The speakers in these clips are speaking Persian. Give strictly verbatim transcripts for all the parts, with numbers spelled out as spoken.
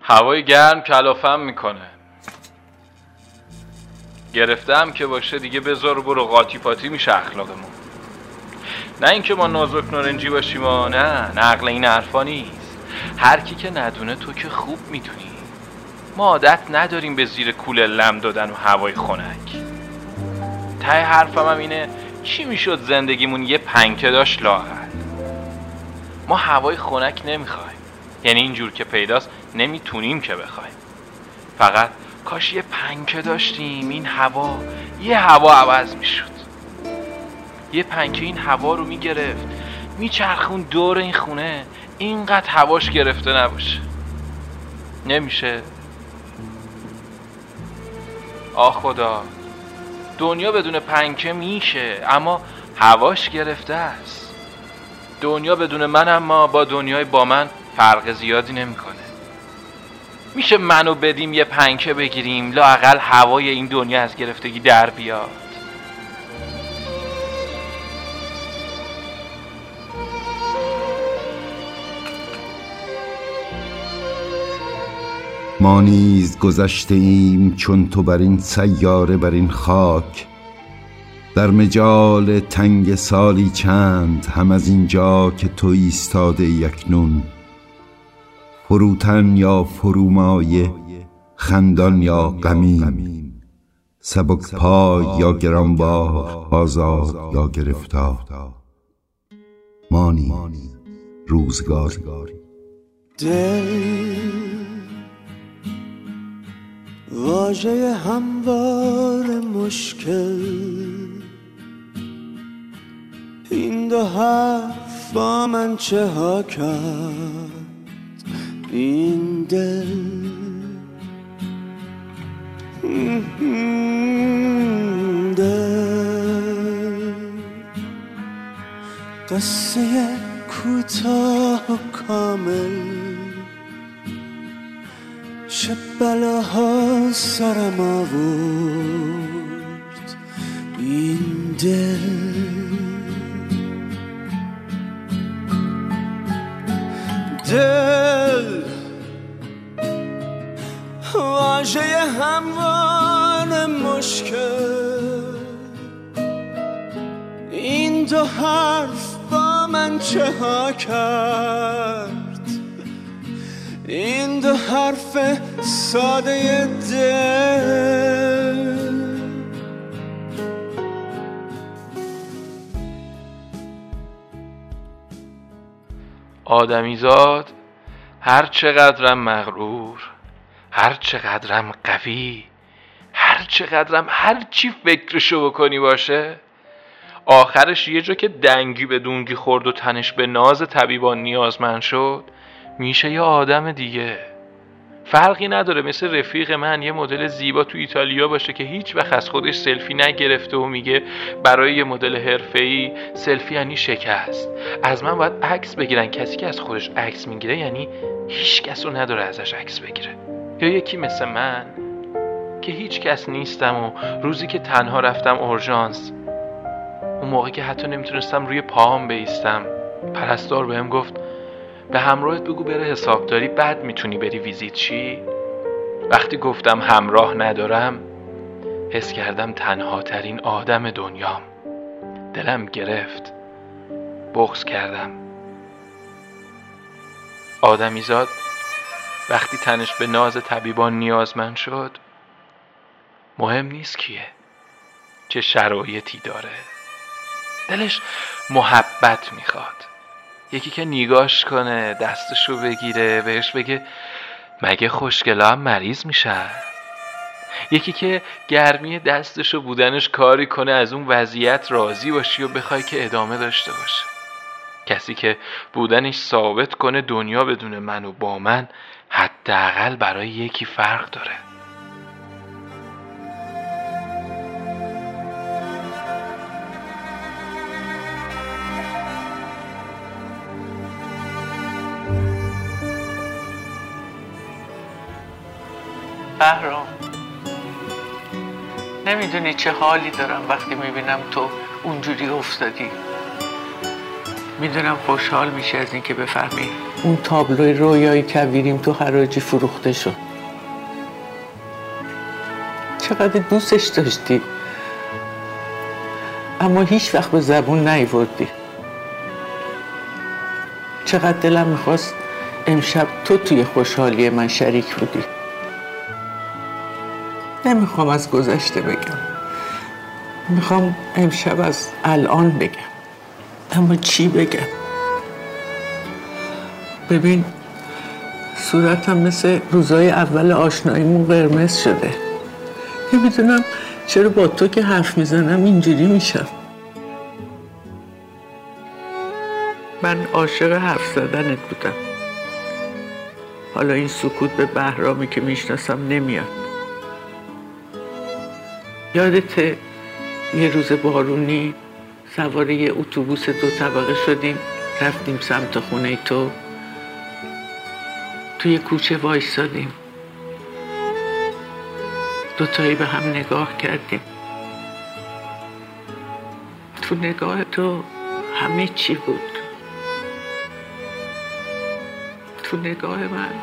هوای گرم کلافم میکنه. گرفتم که باشه دیگه، بذار برو، قاطی پاتی میشه اخلاقمون. نه اینکه ما نازک نارنجی باشیم و نه نقل این حرفا نیست. هر کی که ندونه تو که خوب میدونی ما عادت نداریم به زیر کوله لم دادن و هوای خنک. ته حرفم هم اینه چی میشد زندگیمون یه پنکه داشت لااقل. ما هوای خنک نمیخوایم، یعنی اینجور که پیداست نمیتونیم که بخوایم. فقط کاش یه پنکه داشتیم این هوا یه هوا عوض میشد. یه پنکه این هوا رو میگرفت میچرخون دور این خونه، اینقدر هواش گرفته نباشه. نمیشه. آه خدا، دنیا بدون پنکه میشه اما هواش گرفته است. دنیا بدون من اما با دنیای با من فرق زیادی نمیکنه. میشه منو بدیم یه پنکه بگیریم لااقل هوای این دنیا از گرفتگی در بیاد. ما نیز گذشته ایم چون تو بر این سیاره، بر این خاک، در مجال تنگ سالی چند هم از اینجا که تو ایستاده اکنون. فروتن یا فرومایه، خندان یا غمین، سبک پای یا گرانبار، آزاد یا گرفتار. ما نیز روزگاری. دل واژه هموار مشکل، این دو حرف با من چه ها کرد این دل. دل قصه کوتاه و کامل، چه بلاها سرم آورد این دل. دل واژه هموار مشکل، این دو حرف با من چه ها کرد این دو حرف ساده دل. آدمیزاد هر چقدرم مغرور، هر چقدرم قوی، هر چقدرم هر چی فکرشو بکنی باشه، آخرش یه جا که دنگی به دونگی خورد و تنش به ناز طبیبان نیازمند شد، میشه یه آدم دیگه. فرقی نداره مثل رفیق من یه مدل زیبا تو ایتالیا باشه که هیچ وقت از خودش سلفی نگرفته و میگه برای یه مدل حرفه‌ای سلفی یعنی شکست. از من باید عکس بگیرن. کسی که از خودش عکس میگیره یعنی هیچ کس رو نداره ازش عکس بگیره. یا یکی مثل من که هیچ کس نیستم و روزی که تنها رفتم اورژانس، اون موقع که حتی نمیتونستم روی پاهم بایستم، پرستار بهم گفت به همراهت بگو بره حسابداری، بعد میتونی بری ویزیت چی. وقتی گفتم همراه ندارم، حس کردم تنها ترین آدم دنیام. دلم گرفت، بغض کردم. آدمیزاد وقتی تنش به ناز طبیبان نیازمند شد، مهم نیست کیه، چه شرایطی داره، دلش محبت میخواد. یکی که نگاش کنه، دستشو بگیره، بهش بگه مگه خوشگلا هم مریض میشن. یکی که گرمی دستشو بودنش کاری کنه از اون وضعیت راضی باشی و بخوای که ادامه داشته باشه. کسی که بودنش ثابت کنه دنیا بدون من و با من حداقل برای یکی فرق داره. بهرام، نمیدونی چه حالی دارم وقتی میبینم تو اونجوری افتادی. میدونم خوشحال میشه از اینکه بفهمی اون تابلوی رویای کویریم تو حراجی فروخته شد. چقدر دوستش داشتی اما هیچ وقت به زبون نیاوردی. چقدر دلم میخواست امشب تو توی خوشحالی من شریک بودی. نمیخوام از گذشته بگم، میخوام امشب از الان بگم. اما چی بگم؟ ببین صورتم مثل روزای اول آشناییمون قرمز شده. نمیدونم چرا با تو که حرف میزنم اینجوری میشم. من عاشق حرف زدنت بودم. حالا این سکوت به بهرامی که میشناسم نمیاد. یادته یه روز بارونی سوار یه اتوبوس دو طبقه شدیم رفتیم سمت خونه تو، توی کوچه وایسادیم، دوتایی به هم نگاه کردیم. تو نگاه تو همه چی بود. تو نگاه من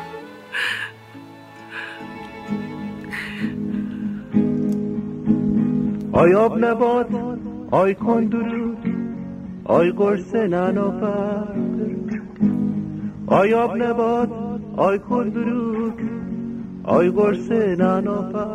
آی آب نبات آی کن درود آی قرص ننافر آی آب نبات آی کن درود آی قرص ننافر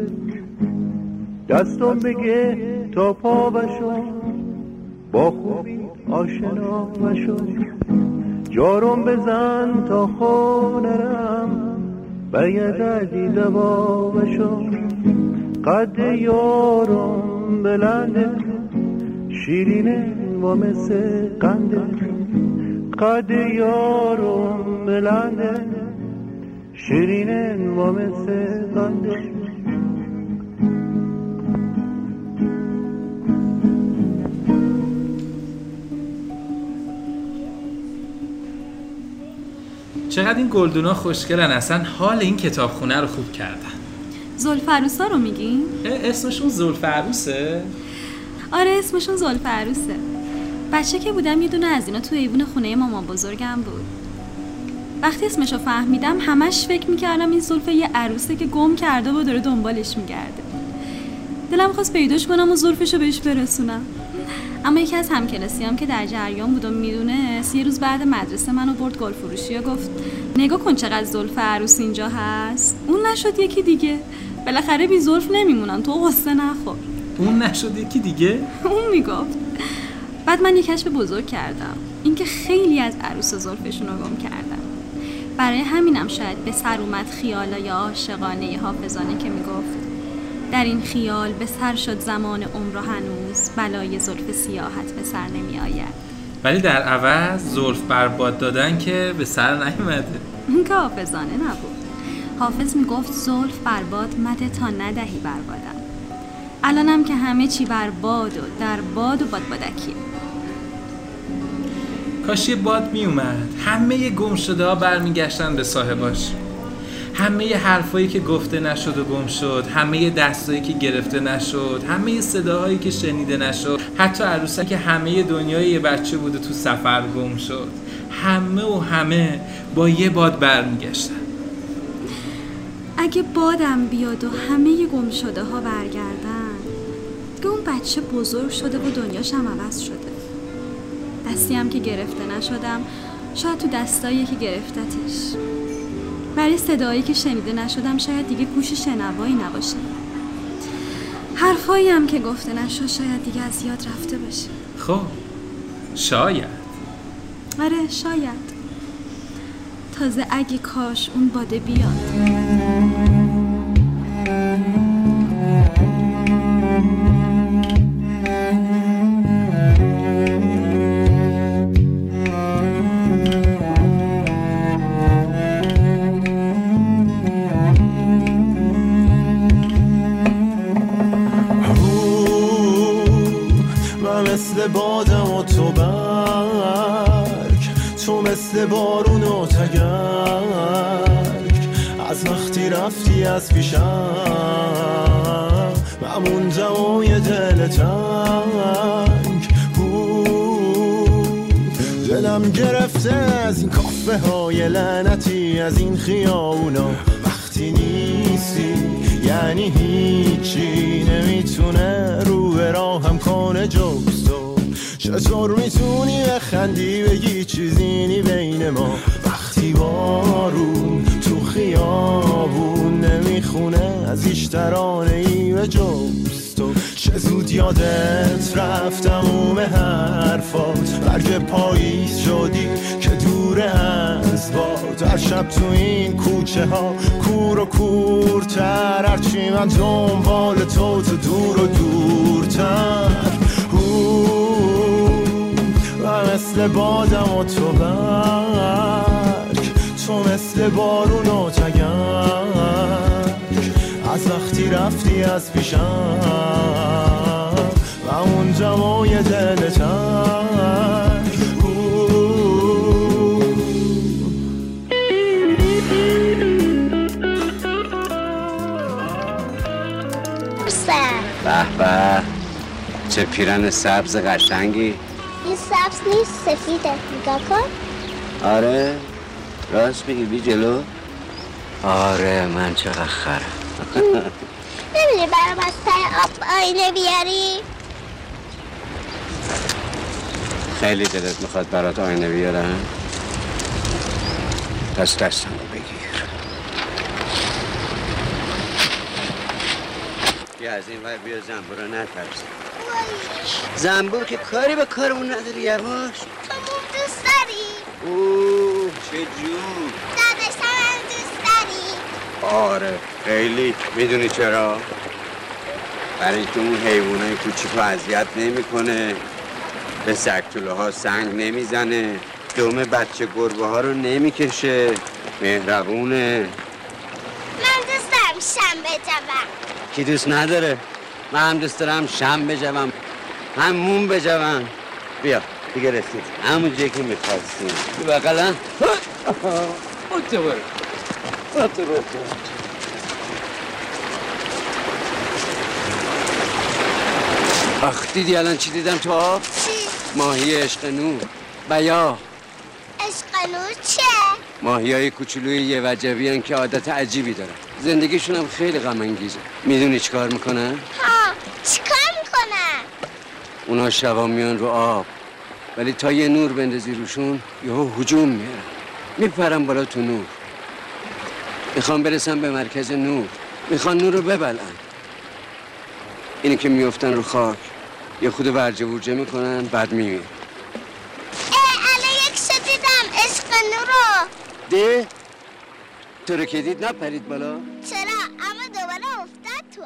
دستم بگه تا پا بشم با خوبی آشنا بشم جارم بزن تا خونرم به دردی دوا بشم قد یارم بلنده شیرینه و مثل قنده قد یارم بلنده شیرینه و مثل قنده. چقدر این گلدونا خوشگلن، اصلا حال این کتابخونه رو خوب کردن. زلفروسا رو میگین؟ اسمشون زلفروسه؟ آره اسمشون زلفروسه. بچه که بودم یه دونه از اینا تو ایوون خونه مامان بزرگم بود. وقتی اسمشو فهمیدم همش فکر میکردم این زلفه یه عروسه که گم کرده و داره دنبالش میگرده. دلم خواست پیداش کنم و زلفشو بهش برسونم. اما یکی از همکلاسیام که در جریان بود و میدونست یه روز بعد مدرسه منو برد گل فروشی و گفت نگاه کن چقدر زلف عروس اینجا هست. اون نشد یکی دیگه. بالاخره بی زلف نمیمونن، تو قصه نخور. اون نشد یکی دیگه؟ اون میگفت. بعد من یه کشف بزرگ کردم، اینکه خیلی از عروس زلفشون رو گم کردم. برای همینم شاید به سر اومد خیالای عاشقانه حافظانه که میگفت در این خیال به سر شد زمان عمر و هنوز بلای زلف سیاحت به سر نمی آید. ولی در عوض زلف برباد دادن که به سر نیومده. این که حافظانه نبود. حافظ میگفت زلف برباد مده تا ندهی بربادم. الانم که همه چی برباد و در باد و بادبادکیه. کاش یه باد می اومد همه گم شده ها برمیگشتن به صاحباش. همه حرفایی که گفته نشد و گم شد، همه دستایی که گرفته نشد، همه صداهایی که شنیده نشد، حتی عروسک که همه دنیای یه بچه بوده تو سفر گم شد، همه و همه با یه باد برمیگشتن. اگه بادم بیاد و همه گم شده ها برگردن دیگه اون بچه بزرگ شده و دنیاش هم عوض شده. دستی هم که گرفته نشدم شاید تو دستایی که گرفتتش. برای صدایی که شنیده نشدم شاید دیگه گوش شنوایی نباشه. حرفایی هم که گفته نشد شاید دیگه از یاد رفته باشه. خب شاید. آره شاید. تازه اگه کاش اون باده بیاد. مثل بادم و تو برگ تو مثل بارون و تگرگ از وقتی رفتی از پیشم من موندم دل تنگ دلم گرفته از این کافه صفحه های لعنتی از این خیابونا. وقتی نیستی یعنی هیچی نمیتونه رو به راهم کنه جز تو. چطور میتونی بخندی بگی چیزی نی بین ما؟ وقتی بارون تو خیابون نمیخونه از هیچ ترانه ای به جز تو. چه زود یادت رفت تموم حرفات، برگ پاییز شدی که دور از باد. هر شب تو این کوچه ها کور و کورتر، هرچی من دنبال تو تو دور و دورتر. و مثل بادم و تو برگ، تو مثل بارون و تگرگ، از وقتی رفتی از پیشم و اون جمعای دل تنگ. به به چه پیرن سبز قشنگی. این سبز نیست، سفیده. نگاه کن. آره راست میگی، بی جلو. آره من چقدر خرم. نمیدونی برام از ته آب آینه بیاری؟ خیلی دلت میخواد برات آینه بیارم؟ پس دستم رو بگیر. بیا از این ور بیا، زنبور رو نترس. زنبور که کاری به کارمون نداری. یواش. تو موم دوست داری؟ اوه چه جون. داداشم هم دوست داری؟ آره خیلی. میدونی چرا؟ برای اینکه اون حیوانای کوچیکو اذیت نمیکنه، به سگتوله ها سنگ نمیزنه، دوم بچه گربه ها رو نمیکشه، مهربونه. من دوست دارم شم بجوم. کی دوست نداره؟ من هم دوست دارم شم بجوم، هم موم بجوم. بیا دیگه رسید همون جایی که میخواستیم. بقلا اون تو برو، اون تو برو. آخ دیدی الان چی دیدم تو آب؟ چی؟ ماهی عشق نور. بیا عشق نور چه؟ ماهی های کوچولوی یه وجبی هن که عادت عجیبی دارن. زندگیشون هم خیلی غم انگیزه. میدونی چیکار میکنن؟ ها چیکار میکنن؟ اونا شبا میان رو آب، ولی تا یه نور بندازی روشون یهو هجوم میارن، میپرن بالا تو نور. میخوان برسن به مرکز نور، میخوان نور رو ببلن. اینه که میفتن رو خاک، یه خود ورجه ورجه میکنن، بعد میمیرن. الان یک شو دیدم عشق نور رو. ده؟ تو رو که دید نپرید بالا؟ چرا؟ اما دوباره افتاد تو.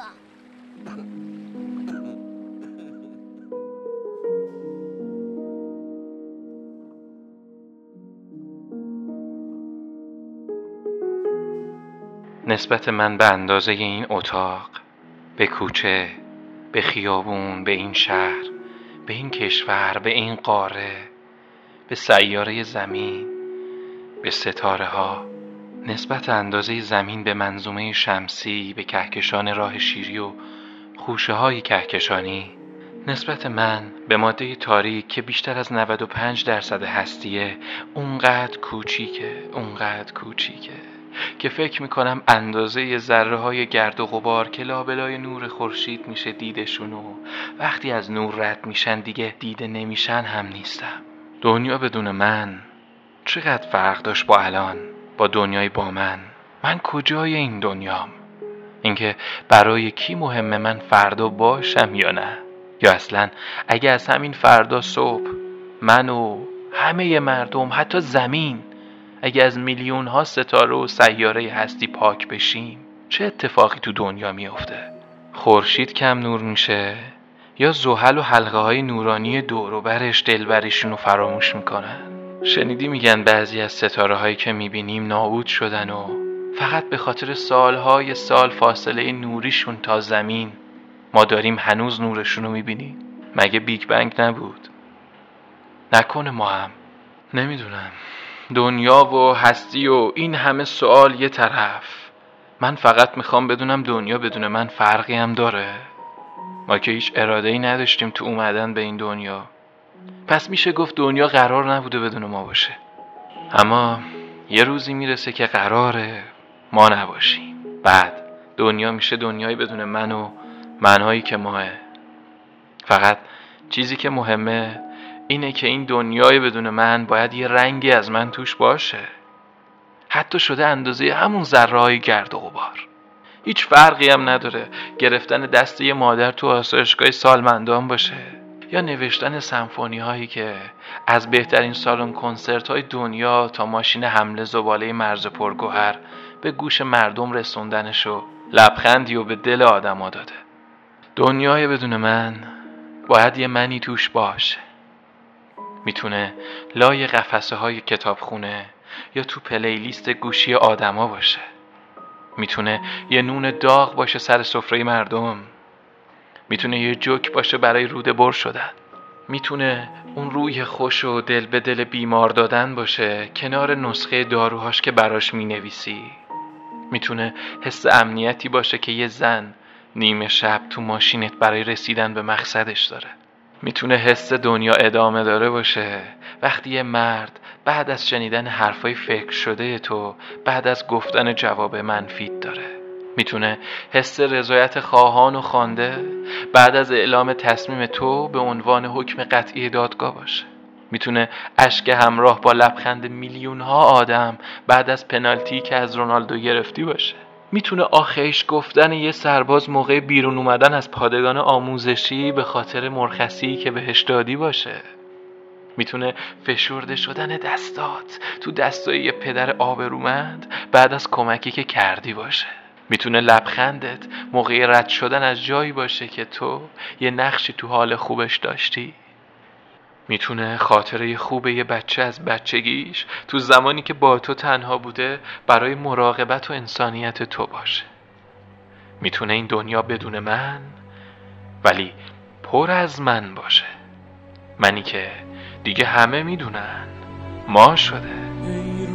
نسبت من به اندازه این اتاق، به کوچه، به خیابون، به این شهر، به این کشور، به این قاره، به سیاره زمین، به ستاره ها، نسبت اندازه زمین به منظومه شمسی، به کهکشان راه شیری و خوشه های کهکشانی، نسبت من به ماده تاریک که بیشتر از نود و پنج درصد هستیه، اونقدر کوچیکه، اونقدر کوچیکه که فکر میکنم اندازه ذره های گرد و غبار که لابلای نور خورشید میشه دیدشون و وقتی از نور رد میشن دیگه دیده نمیشن هم نیستم. دنیا بدون من چقدر فرق داشت با الان، با دنیای با من. من کجای این دنیام؟ اینکه برای کی مهمه من فردا باشم یا نه؟ یا اصلا اگه از همین فردا صبح من و همه مردم، حتی زمین، اگه از میلیون ها ستاره و سیاره هستی پاک بشیم، چه اتفاقی تو دنیا میفته؟ خورشید کم نور میشه یا زحل و حلقه های نورانی دور و برش دلبریشون رو فراموش میکنن؟ شنیدی میگن بعضی از ستاره هایی که میبینیم نابود شدن و فقط به خاطر سالهای سال فاصله نوریشون تا زمین ما داریم هنوز نورشون رو میبینیم. مگه بیگ بنگ نبود؟ نکنه ما هم؟ نمیدونم. دنیا و هستی و این همه سوال یه طرف، من فقط میخوام بدونم دنیا بدون من فرقی هم داره؟ ما که هیچ اراده‌ای نداشتیم تو اومدن به این دنیا، پس میشه گفت دنیا قرار نبوده بدون ما باشه. اما یه روزی میرسه که قراره ما نباشیم. بعد دنیا میشه دنیایی بدون من و منهایی که ماه. فقط چیزی که مهمه اینه که این دنیای بدون من باید یه رنگی از من توش باشه، حتی شده اندازه همون ذره‌های گرد و غبار. هیچ فرقی هم نداره گرفتن دست یه مادر تو آسایشگاه سالمندان باشه یا نوشتن سمفونی هایی که از بهترین سالن کنسرت های دنیا تا ماشین حمله زباله مرز پرگوهر به گوش مردم رسوندنشو لبخندی و به دل آدم ها داده. دنیای بدون من باید یه منی توش باشه. میتونه لای قفسه های کتابخونه یا تو پلیلیست گوشی آدما باشه. میتونه یه نون داغ باشه سر سفره مردم. میتونه یه جوک باشه برای روده بر شدن. میتونه اون روی خوش و دل به دل بیمار دادن باشه کنار نسخه داروهاش که براش مینویسی. میتونه حس امنیتی باشه که یه زن نیمه شب تو ماشینت برای رسیدن به مقصدش داره. میتونه حس دنیا ادامه داره باشه وقتی یه مرد بعد از شنیدن حرفای فکر شده تو بعد از گفتن جواب منفیت داره. میتونه حس رضایت خواهان و خوانده بعد از اعلام تصمیم تو به عنوان حکم قطعی دادگاه باشه. میتونه اشک همراه با لبخند میلیون ها آدم بعد از پنالتی که از رونالدو گرفتی باشه. میتونه آخیش گفتن یه سرباز موقع بیرون اومدن از پادگان آموزشی به خاطر مرخصی که بهش دادی باشه. میتونه فشرده شدن دستات تو دستای یه پدر آبرومند بعد از کمکی که کردی باشه. میتونه لبخندت موقع رد شدن از جایی باشه که تو یه نقشی تو حال خوبش داشتی. میتونه خاطره خوب یه بچه از بچگیش تو زمانی که با تو تنها بوده برای مراقبت و انسانیت تو باشه. میتونه این دنیا بدون من ولی پر از من باشه. منی که دیگه همه میدونن ما شده. ای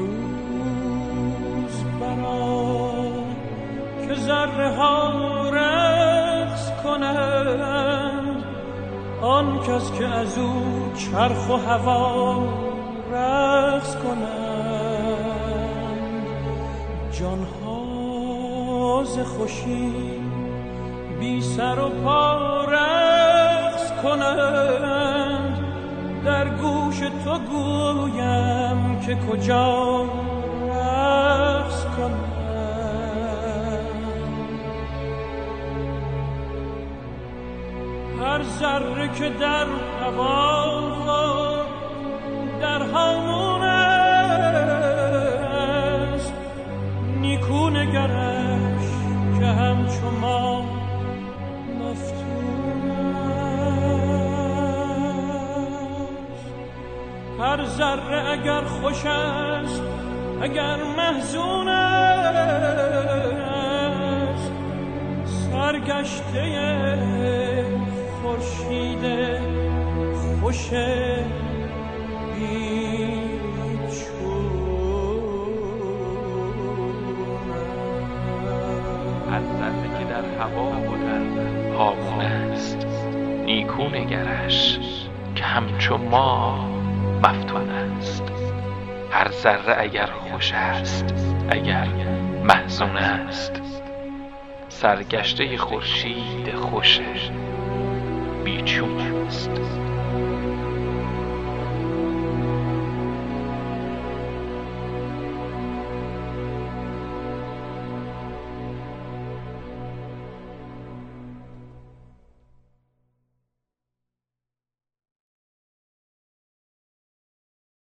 روز برا که ذره ها رقص کنند، آن کس که از او چرخ و هوا رقص کنند، جانها ز خوشی بی سر و پا رقص کنند، در گوش تو گویم که کجا رقص کنند. هر ذره که در هوا در هامون است، نیکو نگرش که همچو ما مفتون است. هر ذره اگر خوش است اگر محزون است، سرگشته خورشید خوش بیچون. هر ذره که در هوا و در هامون است، نیکو نگرش که همچو ما مفتون است. هر ذره اگر خوش است اگر محزون است، سرگشته خورشید خوش بیچون است.